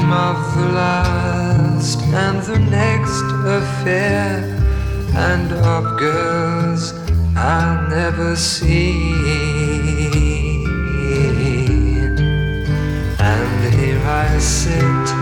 of the last and the next affair, and of girls I'll never see. And here I sit